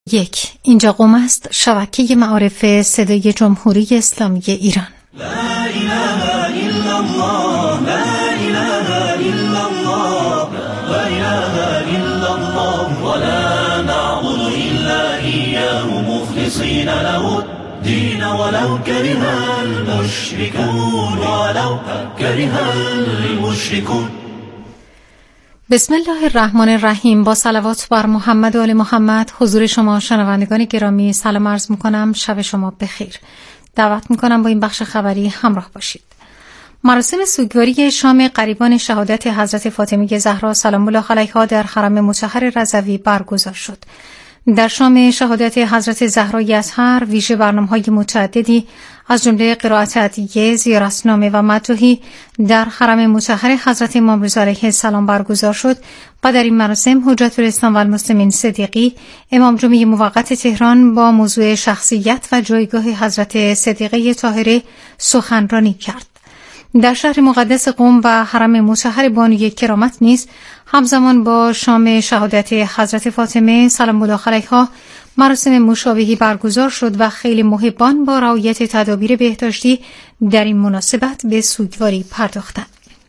اینجا قم است، شبکه معارف صدای جمهوری اسلامی ایران. لا اله الا الله، لا اله الا الله، لا اله الا الله، ولا نعبد الا اياه مخلصين له الدين ولو كره المشركون، ولو كره المشركون. بسم الله الرحمن الرحیم. با صلوات بر محمد و آل محمد حضور شما شنوندگان گرامی سلام عرض میکنم. شب شما بخیر. دعوت میکنم با این بخش خبری همراه باشید. مراسم سوگواری شام قریبان شهادت حضرت فاطمه زهرا سلام الله علیها در حرم مطهر رضوی برگزار شد. در شام شهادت حضرت زهرای اطهر ویژه برنامه‌های متعددی از جمله قرائت ادعیه، زیارتنامه و مدوحی در حرم مطهر حضرت امام رضا علیه السلام برگزار شد و در این مراسم حجت الاسلام و المسلمین صدیقی امام جمعه موقت تهران با موضوع شخصیت و جایگاه حضرت صدیقه طاهره سخنرانی کرد. در شهر مقدس قم و حرم مطهر بانوی کرامت نیز همزمان با شام شهادت حضرت فاطمه سلام الله علیها مراسم مشابهی برگزار شد و خیلی محبان با رعایت تدابیر بهداشتی در این مناسبت به سوگواری پرداختند.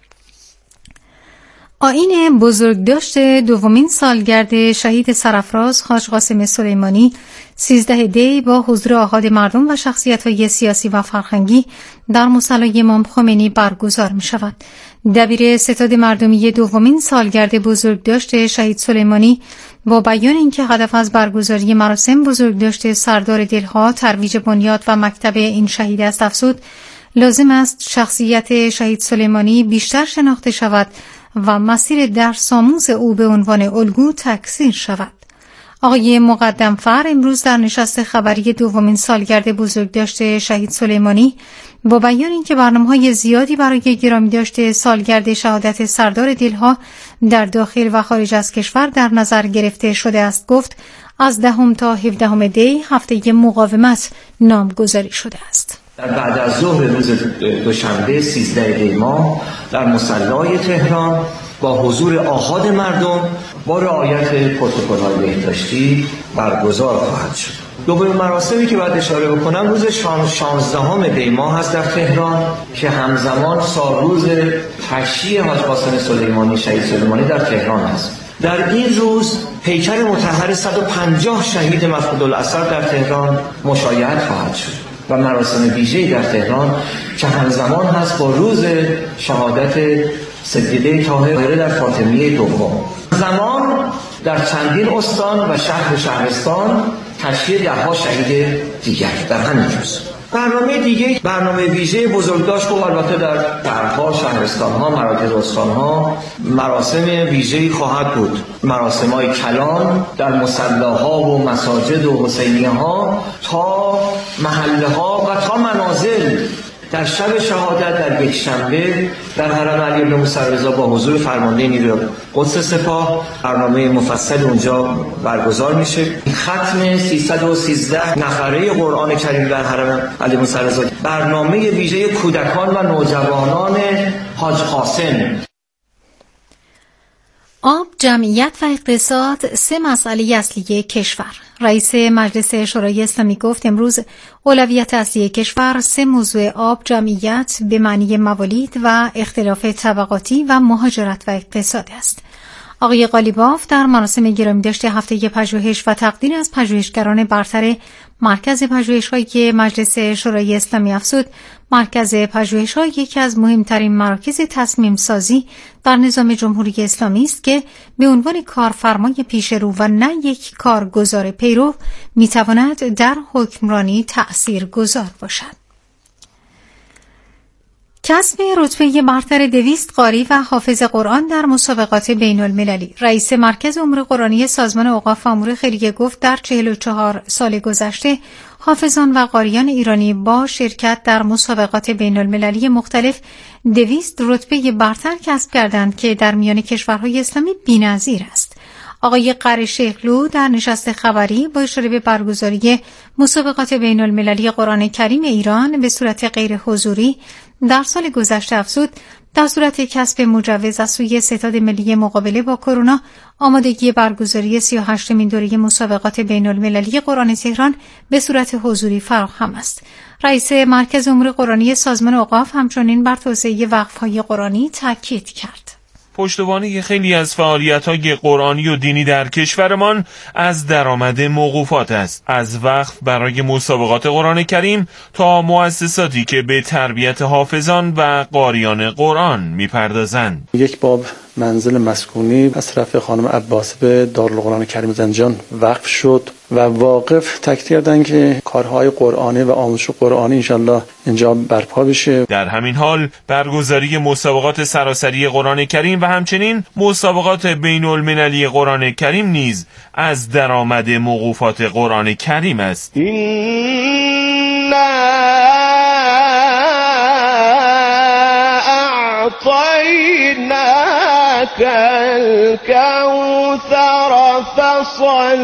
آیین بزرگداشت دومین سالگرد شهید سرافراز حاج قاسم سلیمانی 13 دی با حضور آحاد مردم و شخصیت‌های سیاسی و فرهنگی در مصلی امام خمینی برگزار می‌شود. دبیر ستاد مردمی دومین سالگرد بزرگداشت شهید سلیمانی با بیان اینکه هدف از برگزاری مراسم بزرگداشت سردار دلها ترویج بنیاد و مکتب این شهید است افزود لازم است شخصیت شهید سلیمانی بیشتر شناخته شود و مسیر درس آموز او به عنوان الگو تکثیر شود. آقای مقدمفر امروز در نشست خبری دومین سالگرد بزرگداشت شهید سلیمانی با بیان اینکه برنامه‌های زیادی برای گرامی داشته سالگرد شهادت سردار دلها در داخل و خارج از کشور در نظر گرفته شده است گفت از 10 تا 17 دی هفته مقاومت نامگذاری شده است. در بعد از ظهر روز دوشنبه 13 دی ماه در مصلی تهران با حضور آحاد مردم با رعایت پروتکل‌های بهداشتی برگزار خواهد شد. دومین مراسمی که باید اشاره بکنم روز 16 دی ماه هست در تهران که همزمان سالروز تشییع حاج قاسم سلیمانی شهید سلیمانی در تهران است. در این روز پیکر مطهر 150 شهید مفقودالاثر در تهران مشایعت خواهد شد و مراسم ویژه‌ای در تهران که همزمان هست با روز شهادت صدیقه طاهره در فاطمیه دوم. زمان در چندین استان و شهرستان تشییع 10 شهید دیگر در همین روز. برنامه دیگه برنامه ویژه بزرگداشت و البته در شهرها، شهرستانها، مراکز استانها مراسم ویژه‌ای خواهد بود. مراسم‌های کلان در مصلاها و مساجد و حسینیه‌ها تا محله‌ها و تا منازل در شب شهادت در یکشنبه در حرم علی بن موسی رضا با حضور فرمانده نیروی قدس سپاه برنامه مفصل اونجا برگزار میشه. ختم 313 نفره قرآن کریم در حرم علی موسی رضا، برنامه ویژه کودکان و نوجوانان حاج قاسم. آب، جمعیت و اقتصاد 3 مسئله اصلی کشور. رئیس مجلس شورای اسلامی گفت امروز اولویت اصلی کشور 3 موضوع آب، جمعیت به معنی موالید و اختلاف طبقاتی و مهاجرت و اقتصاد است. آقای قالیباف در مراسم گرامی‌داشت هفته پژوهش و تقدیر از پژوهشگران برتر مرکز پژوهش‌های مجلس شورای اسلامی افزود مرکز پژوهش‌ها یکی از مهمترین مراکز تصمیم سازی در نظام جمهوری اسلامی است که به عنوان کارفرمای پیشرو و نه یک کارگزار پیرو می‌تواند در حکمرانی تأثیرگذار باشد. کسب رتبه برتر 200 قاری و حافظ قرآن در مسابقات بین المللی. رئیس مرکز امور قرآنی سازمان اوقاف و امور خیریه گفت در 44 سال گذشته حافظان و قاریان ایرانی با شرکت در مسابقات بین المللی مختلف 200 رتبه برتر کسب کردند که در میان کشورهای اسلامی بی‌نظیر است. آقای قره‌شیخلو در نشست خبری با اشاره به برگزاری مسابقات بین المللی قرآن کریم ایران به صورت غیر حضوری در سال گذشته افزود در صورت کسب مجوز از سوی ستاد ملی مقابله با کرونا آمادگی برگزاری 38مین دوره مسابقات بین المللی قرآن تهران به صورت حضوری فراهم است. رئیس مرکز امور قرآنی سازمان اوقاف همچنین بر توسعه وقف‌های قرآنی تاکید کرد. پشتوانه خیلی از فعالیت‌های قرآنی و دینی در کشورمان از درآمد موقوفات است، از وقف برای مسابقات قرآن کریم تا مؤسساتی که به تربیت حافظان و قاریان قرآن می‌پردازند. یک باب منزل مسکونی از طرف خانم عباس به دارالقرآن کریم زنجان وقف شد و واقف تاکید کردن که کارهای قرآنی و آموزش قرآنی انشالله اینجا برپا بشه. در همین حال برگزاری مسابقات سراسری قرآن کریم و همچنین مسابقات بین المللی قرآن کریم نیز از درآمد موقوفات قرآن کریم است. الكوثر فصل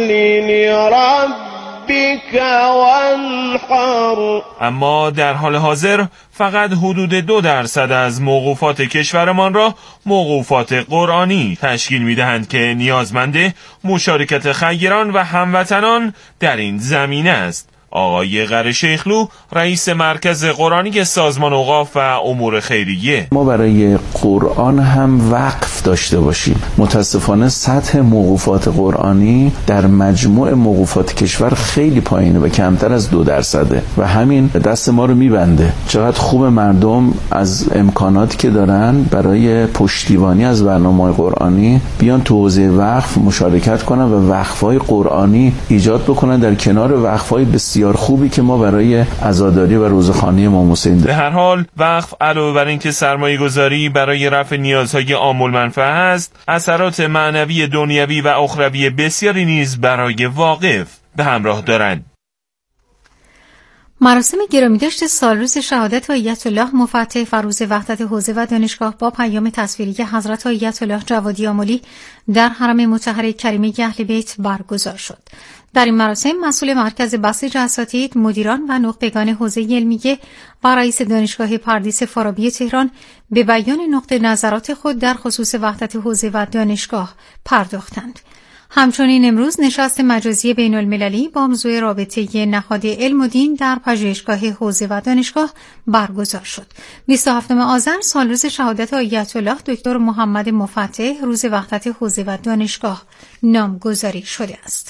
لربك وانحر. اما در حال حاضر فقط حدود 2% از موقوفات کشورمان را موقوفات قرآنی تشکیل می‌دهند که نیازمند مشارکت خیران و هموطنان در این زمینه است. آقای قره‌شیخلو رئیس مرکز قرآنی سازمان اوقاف و امور خیریه: ما برای قرآن هم وقف داشته باشیم. متاسفانه سطح موقوفات قرآنی در مجموع موقوفات کشور خیلی پایینه و کمتر از 2% و همین دست ما رو میبنده. چقدر خوب مردم از امکاناتی که دارن برای پشتیبانی از برنامه‌های قرآنی بیان تو حوزه وقف مشارکت کنن و وقف‌های قرآنی ایجاد بکنن در کنار وقف‌های بسیار خوبی که ما برای عزاداری و روزخوانی امام حسین داریم. به هر حال وقف علاوه بر اینکه سرمایه‌گذاری برای رفع نیازهای عام المنفعه است، اثرات معنوی دنیوی و اخروی بسیاری نیز برای واقف به همراه دارند. مراسم گرامیداشت سالروز شهادت آیت الله مفتح فروز وحدت حوزه و دانشگاه با پیام تصویری حضرت آیت الله جوادی آملی در حرم مطهر کریمه اهل بیت برگزار شد. در این مراسم مسئول مرکز بسیج اساتید، مدیران و نخبگان حوزه علمیه و رئیس دانشگاه پردیس فارابی تهران به بیان نقطه نظرات خود در خصوص وحدت حوزه و دانشگاه پرداختند. همچنین امروز نشست مجازی بین المللی با موضوع رابطه نهاد علم و دین در پژوهشگاه حوزه و دانشگاه برگزار شد. 27 آذر سالروز شهادت آیت الله دکتر محمد مفتح روز وحدت حوزه و دانشگاه نامگذاری شده است.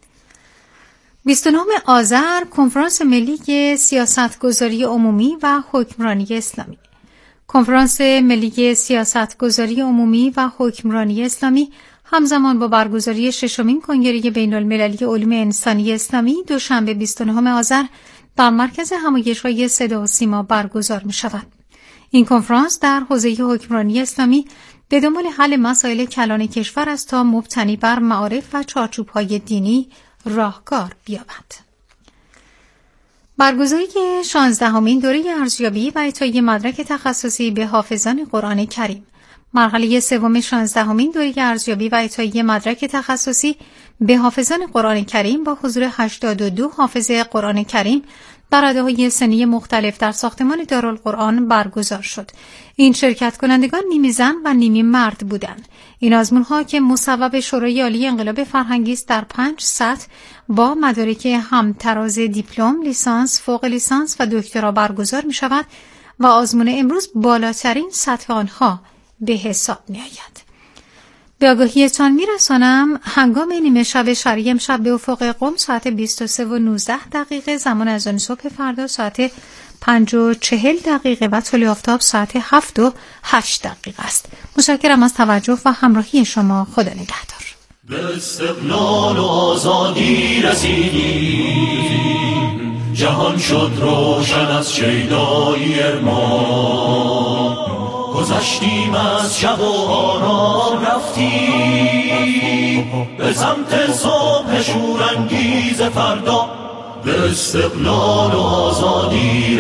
29 آذر کنفرانس ملی سیاستگذاری عمومی و حکمرانی اسلامی. کنفرانس ملی سیاستگذاری عمومی و حکمرانی اسلامی همزمان با برگزاری 6مین کنگره بین المللی علوم انسانی اسلامی دوشنبه 29 آذر در مرکز همایش‌های صدا و سیما برگزار می شود. این کنفرانس در حوزه حکمرانی اسلامی به دنبال حل مسائل کلان کشور است تا مبتنی بر معارف و چارچوب‌های دینی راهکار بیابد. برگزاری 16مین دوره ارزیابی و اعطای مدرک تخصصی به حافظان قرآن کریم. مرحله سوم 16مین دوره ارزیابی و اعطای مدرک تخصصی به حافظان قرآن کریم با حضور 82 حافظ قرآن کریم در رده‌های سنی مختلف در ساختمان دارالقرآن برگزار شد. این شرکت کنندگان نیمی زن و نیمی مرد بودند. این آزمون‌ها که مصوب شورای عالی انقلاب فرهنگی است در 5 سطح با مدارک همتراز دیپلم، لیسانس، فوق لیسانس و دکترا برگزار می‌شود و آزمون امروز بالاترین سطح آنها به حساب می‌آید. به آگاهیتان می‌رسانم هنگام نیمه شب شرعی امشب به افق قم ساعت 23:19 زمان اذان صبح فردا ساعت 5:40 و طلوع آفتاب ساعت 7:08 است. متشکرم از توجه و همراهی شما. خدا نگهدار. به استقلال و آزادی رسیدیم، جهان شد روشن از شیدایی ارمان، گذشتیم از شب و آرام رفتیم به سمت صبح شورانگیز فردا. به استقلال و آزادی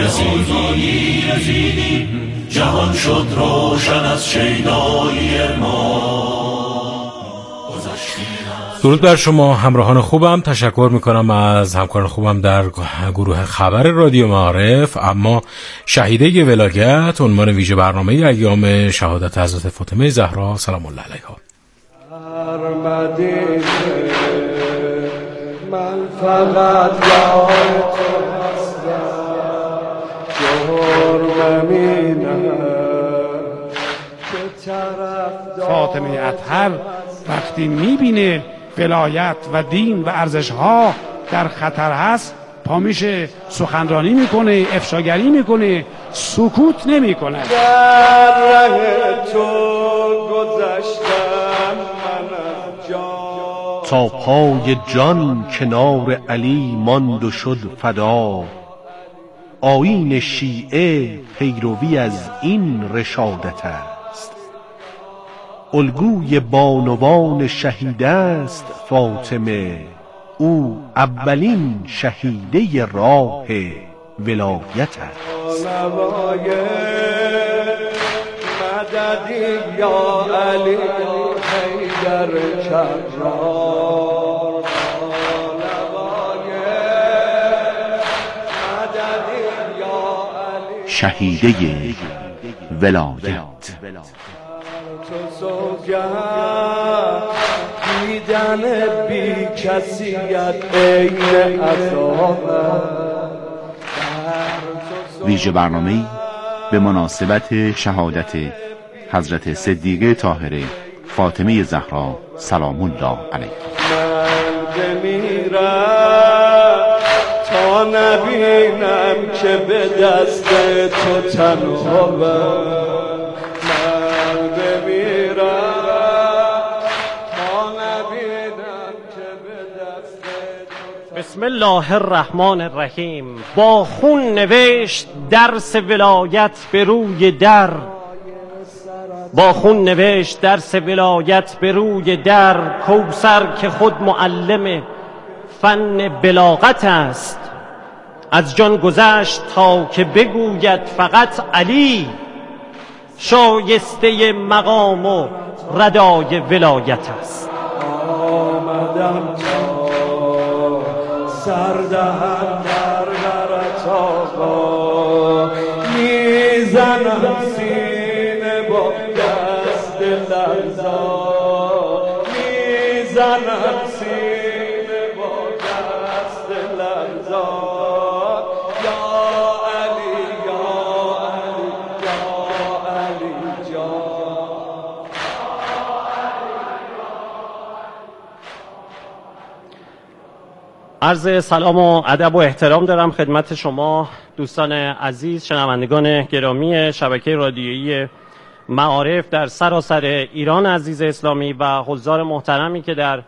رسیدیم، جهان شد روشن از شیدایی ارمان. درود بر شما همراهان خوبم. تشکر میکنم از همکاران خوبم در گروه خبر رادیو معارف. اما شهیده ولایت عنوان ویژه برنامه ایام شهادت حضرت فاطمه زهرا سلام الله علیها. من فقط یار تو هستم، جرم فاطمه اطهر وقتی میبینه ولایت و دین و ارزش‌ها در خطر هست پا میشه، سخنرانی میکنه، افشاگری میکنه، سکوت نمیکنه. در ره تو گذشتم من از جان، تا پای جان کنار علی ماند و شد فدا. آیین شیعه پیروی از این رشادت است، الگوی بانوان شهید است فاطمه. او اولین شهیده راه ولایت است. مددی یا علی حیدر کرار، شهیده ولایت. دیدن بی کسیت عین عذاب. ویژه برنامه‌ای به مناسبت شهادت حضرت صدیقه طاهره فاطمه زهرا سلام الله علیها. من بمیرم تا نبینم که به دست تو تنها. بسم الله الرحمن الرحیم. با خون نوشت درس ولایت به روی در، با خون نوشت درس ولایت به روی در. کوثر که خود معلم فن بلاغت است، از جان گذشت تا که بگوید فقط علی، شایسته مقام و ردای ولایت است. آمدم سردهم در برت آقا، میزنم سینه با دست لرزا، میزنم سینه با دست لرزا. یا علی یا علی یا علی جان. عرض سلام و ادب و احترام دارم خدمت شما دوستان عزیز، شنوندگان گرامی شبکه رادیویی معارف در سراسر ایران عزیز اسلامی و حضار محترمی که در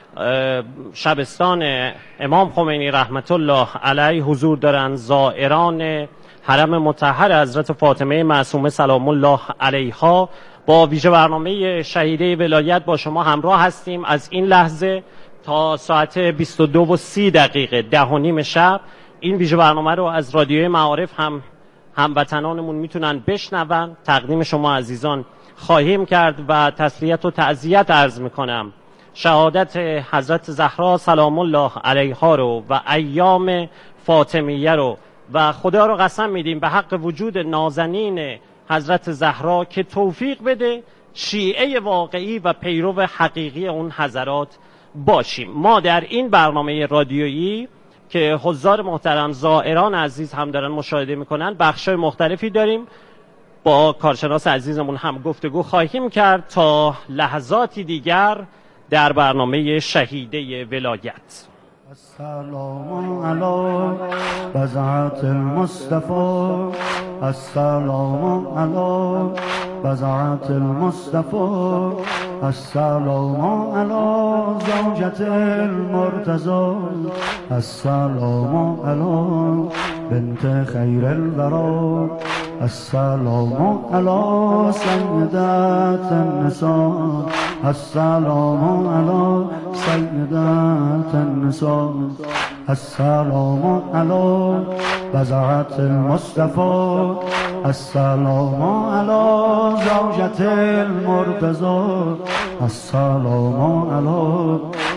شبستان امام خمینی رحمت الله علیه حضور دارند، زائران حرم مطهر حضرت فاطمه معصومه سلام الله علیها. با ویژه برنامه شهیده ولایت با شما همراه هستیم از این لحظه تا ساعت 22:30 10:30 شب. این ویژه برنامه رو از رادیوی معارف هموطنانمون میتونن بشنون. تقدیم شما عزیزان خواهیم کرد و تسلیت و تعزیت عرض میکنم. شهادت حضرت زهرا سلام الله علیها رو و ایام فاطمیه رو و خدا رو قسم میدیم به حق وجود نازنین حضرت زهرا که توفیق بده شیعه واقعی و پیرو حقیقی اون حضرات باشیم. ما در این برنامه رادیویی که حضار محترم زائران عزیز هم دارن مشاهده میکنن بخشای مختلفی داریم. با کارشناس عزیزمون هم گفتگو خواهیم کرد تا لحظاتی دیگر در برنامه شهیده ولایت. السلام علی بضعة المصطفى، السلام علی بضعة المصطفى، السلام علی زوجة المرتضى، السلام علی بنت خیر الورى، السلام علی سیدات النساء، السلام علی سیدات النساء، السلام علی بضعة المصطفى، السلام علی زوجة المرتضى، السلام علی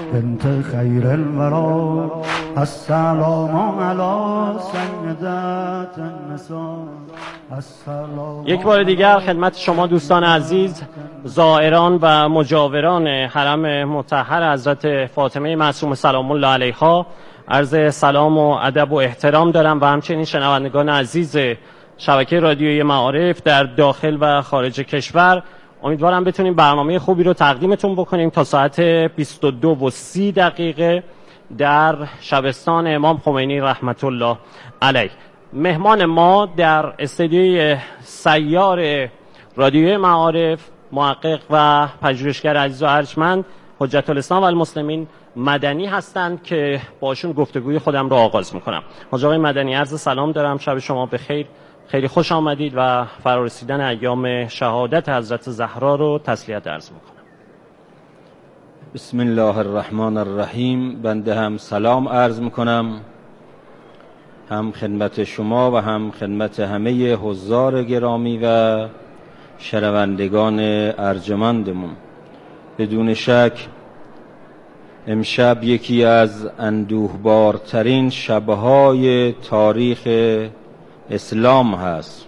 بنت خیر الورا السلام علی سیدات النساء. یک بار دیگر خدمت شما دوستان عزیز، زائران و مجاوران حرم مطهر حضرت فاطمه معصومه سلام الله علیها عرض سلام و ادب و احترام دارم و همچنین شنوندگان عزیز شبکه رادیویی معارف در داخل و خارج کشور. امیدوارم بتونیم برنامه خوبی رو تقدیمتون بکنیم تا ساعت 22:30 در شبستان امام خمینی رحمت الله علیه. مهمان ما در استودیوی سیار رادیوی معارف محقق و پژوهشگر عزیز و ارجمند حجت الاسلام و المسلمین مدنی هستند که باشون گفتگوی خودم رو آغاز میکنم. حاج آقای مدنی عرض سلام دارم، شب شما بخیر، خیلی خوش آمدید و فرارسیدن ایام شهادت حضرت زهرا رو تسلیت عرض میکنم. بسم الله الرحمن الرحیم. بنده هم سلام عرض میکنم، هم خدمت شما و هم خدمت همه حضار گرامی و شنوندگان ارجمندمون. بدون شک امشب یکی از اندوهبارترین شبهای تاریخ اسلام هست.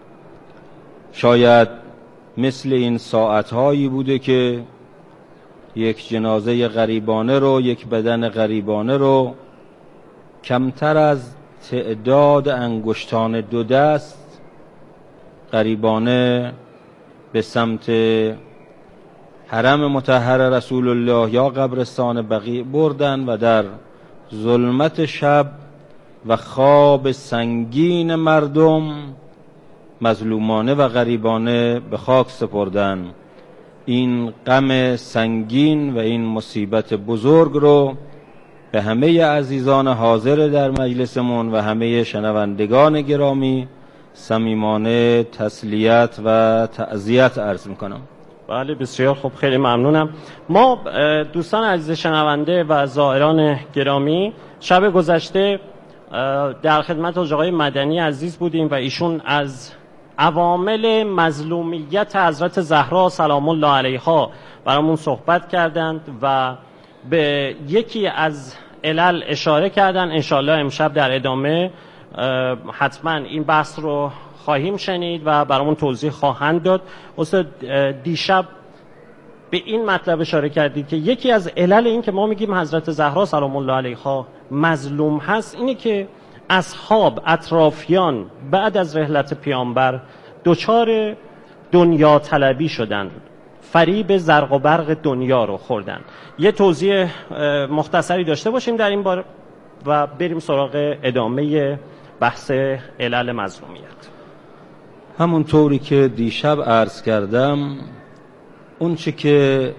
شاید مثل این ساعتهایی بوده که یک جنازه غریبانه رو، یک بدن غریبانه رو کمتر از تعداد انگشتان دو دست غریبانه به سمت حرم مطهر رسول الله یا قبرستان بقیع بردن و در ظلمت شب و خواب سنگین مردم مظلومانه و غریبانه به خاک سپردن. این غم سنگین و این مصیبت بزرگ رو به همه عزیزان حاضر در مجلسمون و همه شنوندگان گرامی صمیمانه تسلیت و تعزیت عرض میکنم. بله بسیار خوب، خیلی ممنونم. ما دوستان عزیز شنونده و زائران گرامی شب گذشته در خدمت آقای مدنی عزیز بودیم و ایشون از عوامل مظلومیت حضرت زهرا سلام الله علیها برامون صحبت کردند و به یکی از علل اشاره کردن. انشالله امشب در ادامه حتما این بحث رو خواهیم شنید و برامون توضیح خواهند داد. استاد دیشب به این مطلب اشاره کردید که یکی از علل این که ما میگیم حضرت زهرا سلام الله علیها مظلوم هست اینه که اصحاب اطرافیان بعد از رحلت پیامبر دچار دنیا طلبی شدند، فریب زرق و برق دنیا رو خوردن. یه توضیح مختصری داشته باشیم در این باره و بریم سراغ ادامه بحث علل مظلومیت. همون طوری که دیشب عرض کردم، اون چه که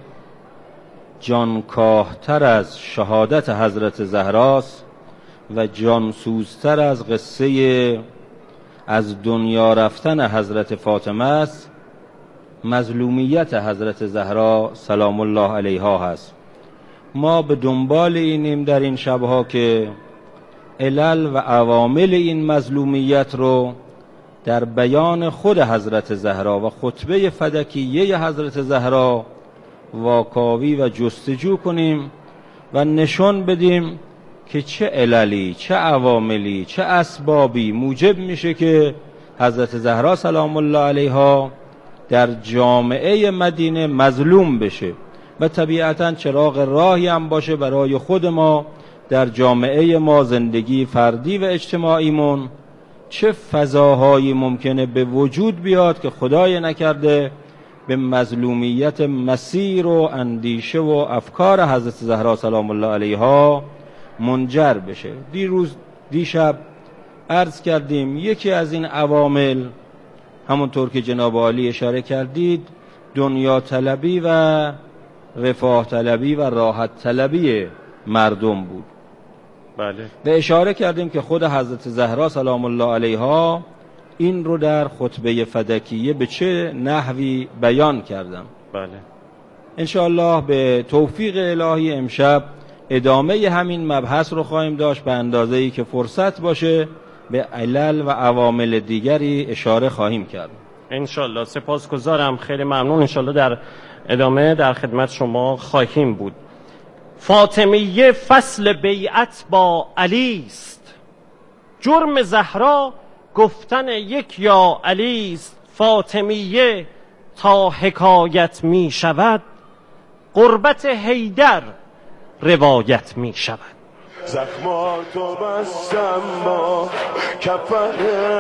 جانکاهتر از شهادت حضرت زهراست و جانسوزتر از قصه از دنیا رفتن حضرت فاطمه است، مظلومیت حضرت زهرا سلام الله علیها هست. ما به دنبال اینیم در این شبها که علل و عوامل این مظلومیت رو در بیان خود حضرت زهرا و خطبه فدکیه حضرت زهرا واکاوی و جستجو کنیم و نشون بدیم که چه عللی، چه عواملی، چه اسبابی موجب میشه که حضرت زهرا سلام الله علیها در جامعه مدینه مظلوم بشه و طبیعتاً چراغ راهی هم باشه برای خود ما در جامعه ما، زندگی فردی و اجتماعیمون. چه فضاهایی ممکنه به وجود بیاد که خدای نکرده به مظلومیت مسیر و اندیشه و افکار حضرت زهرا سلام الله علیها منجر بشه. دیشب عرض کردیم یکی از این عوامل، همونطور که جناب عالی اشاره کردید، دنیا طلبی و رفاه طلبی و راحت طلبی مردم بود. بله. و اشاره کردیم که خود حضرت زهرا سلام الله علیها این رو در خطبه فدکیه به چه نحوی بیان کردم. بله. انشاءالله به توفیق الهی امشب ادامه همین مبحث رو خواهیم داشت، به اندازه‌ای که فرصت باشه به علل و عوامل دیگری اشاره خواهیم کرد. انشاءالله. سپاسگزارم، خیلی ممنون. انشاءالله در ادامه در خدمت شما خواهیم بود. فاطمیه فصل بیعت با علی است. جرم زهرا گفتن یک یا علی است. فاطمیه تا حکایت می شود، قربت حیدر روایت می شود. زخماتو بستم با کفنت،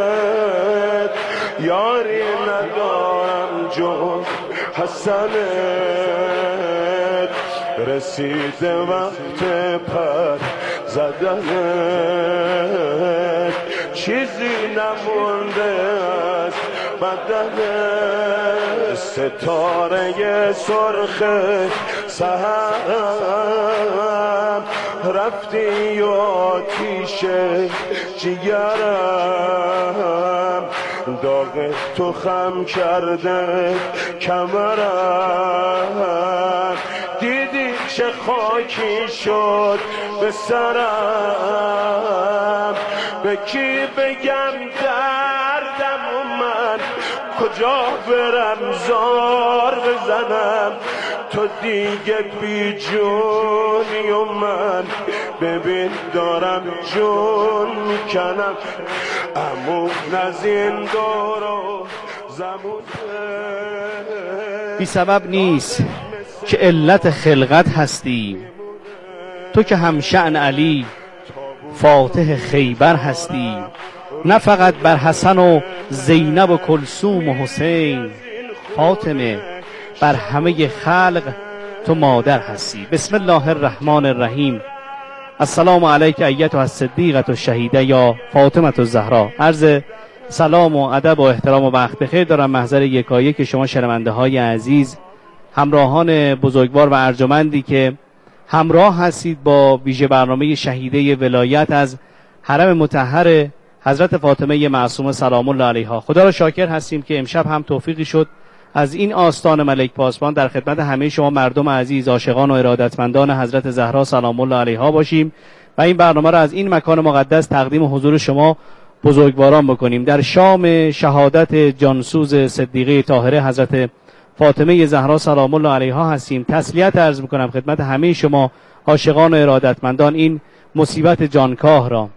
یاری ندارم جز حسنت. رسیده وقت پر زدنت، چیزی نمونده از بدنت. ستاره سرخ سحرم رفتی آتیش جیگرم، داغ تو خم کرده کمرم. دیدی چه خاکی شد به سرم، به کی بگم دردم و من کجا برم زار بزنم. تو دیگه بی جونی و من ببین دارم جون میکنم. امون از این دور و زمون بی سبب نیست که علت خلقت هستی. تو که همشأن علی فاتح خیبر هستی. نه فقط بر حسن و زینب و کلثوم و حسین، فاطمه بر همه خلق تو مادر هستی. بسم الله الرحمن الرحیم. السلام علیک ایتها الصدیقة الشهیده یا فاطمه الزهرا. عرض سلام و ادب و احترام و وقت بخیر دارم محضر یکایک شما شنونده های عزیز، همراهان بزرگوار و ارجمندی که همراه هستید با ویژه برنامه شهیده ولایت از حرم مطهر حضرت فاطمه معصومه سلام الله علیها. خدا را شاکر هستیم که امشب هم توفیقی شد از این آستان ملک پاسبان در خدمت همه شما مردم عزیز، عاشقان و ارادتمندان حضرت زهرا سلام الله علیها باشیم و این برنامه را از این مکان مقدس تقدیم حضور شما بزرگواران بکنیم. در شام شهادت جانسوز صدیقه طاهره حضرت فاطمه زهرا سلام الله علیها هستیم. تسلیت عرض میکنم خدمت همه شما عاشقان و ارادتمندان این مصیبت جانکاه را.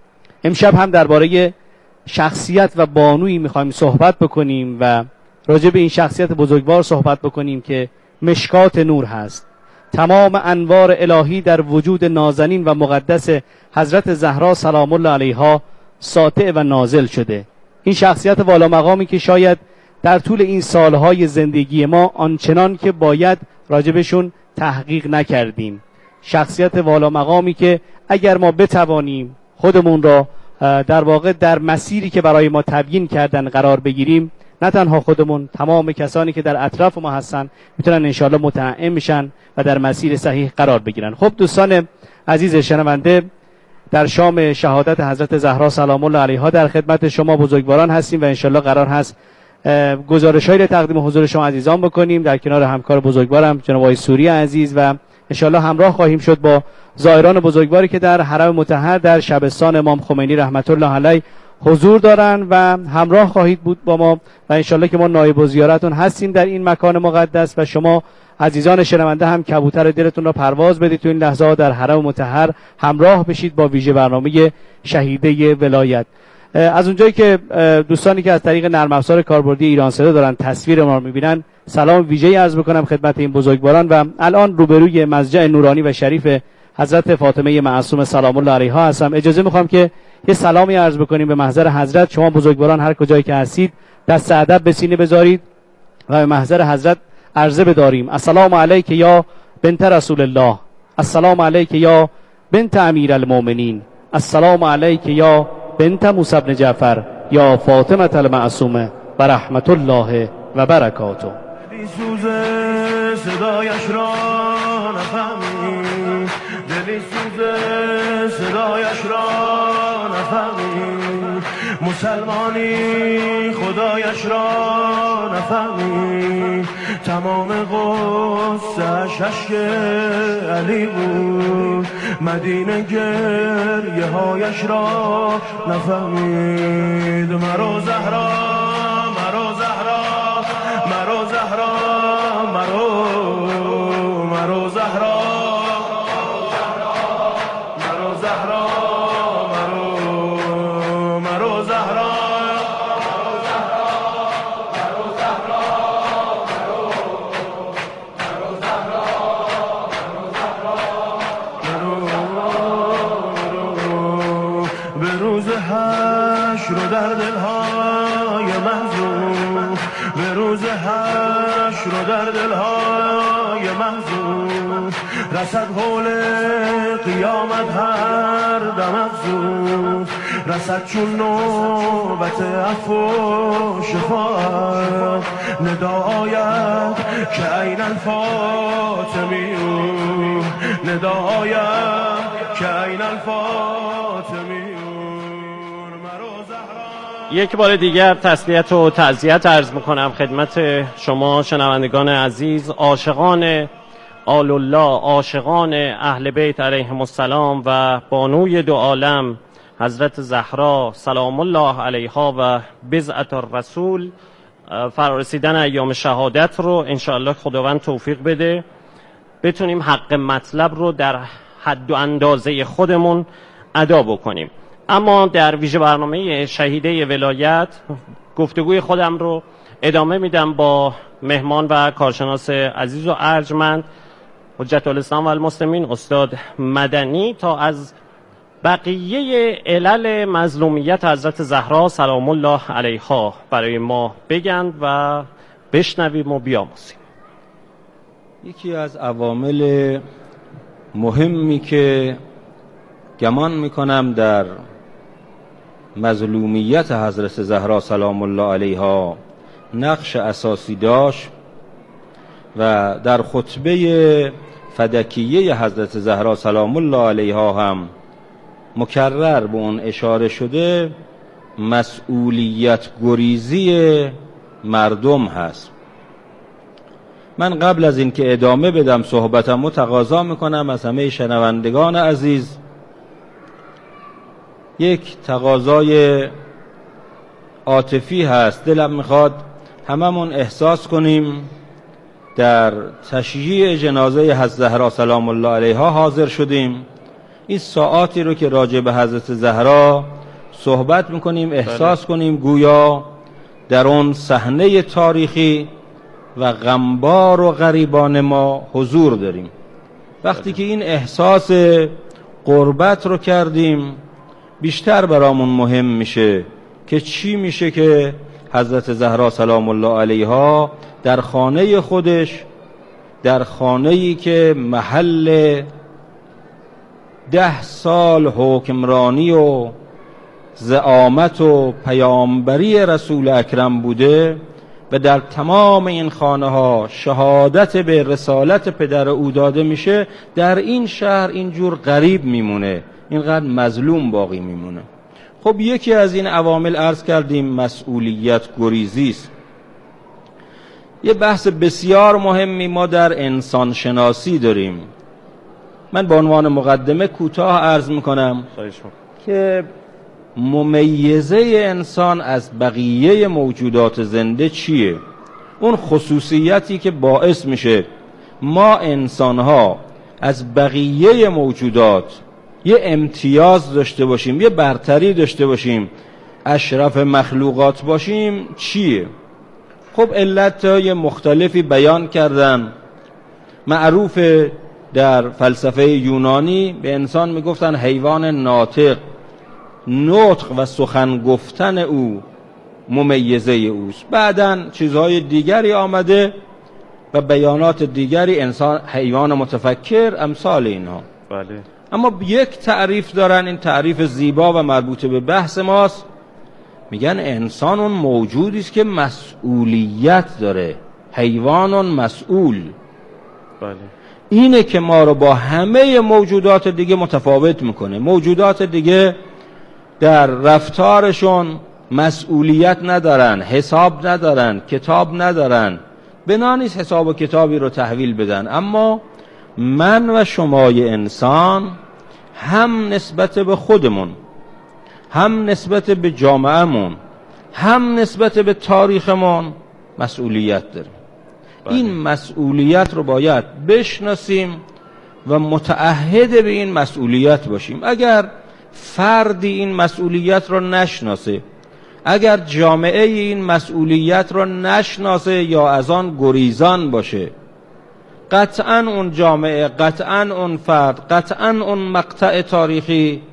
امشب هم درباره شخصیت و بانویی میخوایم صحبت بکنیم و راجع به این شخصیت بزرگوار صحبت بکنیم که مشکات نور هست. تمام انوار الهی در وجود نازنین و مقدس حضرت زهرا سلام الله علیها ساطع و نازل شده. این شخصیت والا مقامی که شاید در طول این سالهای زندگی ما آنچنان که باید راجبشون تحقیق نکردیم. شخصیت والا مقامی که اگر ما بتوانیم خودمون را در واقع در مسیری که برای ما تبیین کردن قرار بگیریم، نه تنها خودمون، تمام کسانی که در اطراف ما هستن میتونن انشاءالله متنعم میشن و در مسیر صحیح قرار بگیرن. خب دوستان عزیز شنونده، در شام شهادت حضرت زهرا سلام الله علیها در خدمت شما بزرگواران هستیم و انشاءالله قرار هست گزارش‌هایی را تقدیم حضور شما عزیزان بکنیم در کنار همکار بزرگوارم جناب آقای سوری عزیز و انشاءالله همراه خواهیم شد با زائران بزرگواری که در حرم مطهر در شبستان امام خمینی رحمت الله علیه حضور دارن و همراه خواهید بود با ما و انشاءالله که ما نایب الزیارتون هستیم در این مکان مقدس و شما عزیزان شنونده هم کبوتر دلتون را پرواز بدید تو این لحظه در حرم مطهر همراه بشید با ویژه برنامه شهیده ولایت. از اونجایی که دوستانی که از طریق نرم افزار کاربردی ایران صدا دارن تصویر ما رو میبینن، سلام ویژه‌ای عرض می‌کنم خدمت این بزرگواران و الان روبروی مسجد نورانی و شریف حضرت فاطمه معصومه سلام الله علیها هستم. اجازه میخوام که یه سلامی عرض بکنیم به محضر حضرت. شما بزرگواران هر کجایی که هستید دست ادب به سینه بذارید و به محضر حضرت عرضه بداریم. السلام علیک یا بنت رسول الله، السلام علیک یا بنت امیر المؤمنین، السلام علیک یا بنت موسی بن جعفر یا فاطمه المعصومه و رحمت الله و برکاته. صدایش را نفهمی، دلی سوزه صدایش را نفهمی، مسلمانی خدایش را نفهمی، تمام غصه‌اش اشک علی بود، مدینه گریه هایش را نفهمید. مرو زهرا مرو زهرا مرو زهرا مرو زهرا زهرا مرو زهرا به روز حشر و در دلهای محزون، به روز حشر و در دلهای محزون رسد حول قیامت هر دم افزون، رسد چون نوبت عفو و شفاعت ندا آید که این الفاطمیون، ندا آید که این الفاطمیون. یک بار دیگر تسلیت و تعزیت عرض میکنم خدمت شما شنوندگان عزیز، عاشقان آل الله، عاشقان اهل بیت علیهم السلام و بانوی دو عالم حضرت زهرا سلام الله علیها و بضعة الرسول. فرارسیدن ایام شهادت رو انشاءالله خداوند توفیق بده بتونیم حق مطلب رو در حد و اندازه خودمون ادا بکنیم. اما در ویژه برنامه شهیده ولایت گفتگوی خودم رو ادامه میدم با مهمان و کارشناس عزیز و ارجمند حجت الاسلام و المسلمین استاد مدنی تا از بقیه علل مظلومیت حضرت زهرا سلام الله علیها برای ما بگند و بشنویم و بیاموزیم. یکی از عوامل مهمی که گمان میکنم در مظلومیت حضرت زهرا سلام الله علیها نقش اساسی داشت و در خطبه فدکیه حضرت زهرا سلام الله علیها هم مکرر به اون اشاره شده، مسئولیت گریزی مردم هست. من قبل از این که ادامه بدم صحبتم تقاضا میکنم از همه شنوندگان عزیز یک تقاضای عاطفی هست. دلم میخواد هممون احساس کنیم در تشییع جنازه حضرت زهرا سلام الله علیها حاضر شدیم. این ساعاتی رو که راجع به حضرت زهرا صحبت میکنیم احساس کنیم گویا در اون صحنه تاریخی و غمبار و غریبان ما حضور داریم. وقتی که این احساس قربت رو کردیم بیشتر برامون مهم میشه که چی میشه که حضرت زهرا سلام الله علیها در خانه خودش، در خانه‌ای که محل 10 سال حکمرانی و زعامت و پیامبری رسول اکرم بوده و در تمام این خانه ها شهادت به رسالت پدر او داده میشه، در این شهر اینجور غریب میمونه، اینقدر مظلوم باقی میمونه. خب یکی از این عوامل عرض کردیم مسئولیت گریزی است. یه بحث بسیار مهمی ما در انسان شناسی داریم. من به عنوان مقدمه کوتاه عرض میکنم که ممیزه انسان از بقیه موجودات زنده چیه؟ اون خصوصیتی که باعث میشه ما انسانها از بقیه موجودات یه امتیاز داشته باشیم، یه برتری داشته باشیم، اشرف مخلوقات باشیم چیه؟ خب علتهای مختلفی بیان کردن. معروف در فلسفه یونانی به انسان میگفتن حیوان ناطق، نطق و سخن گفتن او ممیزه اوست. بعدن چیزهای دیگری آمده و بیانات دیگری، انسان حیوان متفکر، امثال اینها. بله. اما یک تعریف دارن، این تعریف زیبا و مربوط به بحث ماست. میگن انسان اون موجودی است که مسئولیت داره، حیوان مسئول. بله. اینه که ما رو با همه موجودات دیگه متفاوت میکنه. موجودات دیگه در رفتارشون مسئولیت ندارن، حساب ندارن، کتاب ندارن، بنا نیست حساب و کتابی رو تحویل بدن. اما من و شمای انسان هم نسبت به خودمون، هم نسبت به جامعهمون، هم نسبت به تاریخمون مسئولیت داریم. این مسئولیت رو باید بشناسیم و متعهد به این مسئولیت باشیم. اگر فردی این مسئولیت رو نشناسه، اگر جامعه این مسئولیت رو نشناسه یا از آن گریزان باشه، قطعاً اون جامعه، قطعاً اون فرد، قطعاً اون مقطع تاریخی